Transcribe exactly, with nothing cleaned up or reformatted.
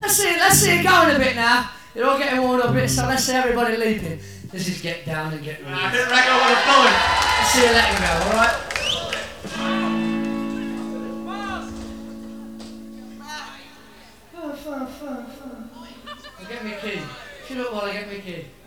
Let's see, let's see it going a bit now. You're all getting warmed up a bit, so let's see everybody leaping. This is get down and get ready. I didn't reckon what I'm doing. Let's see you let it go, alright? Fun, fun, fun, fun. I'll get me a key. Shut up while I get me a key.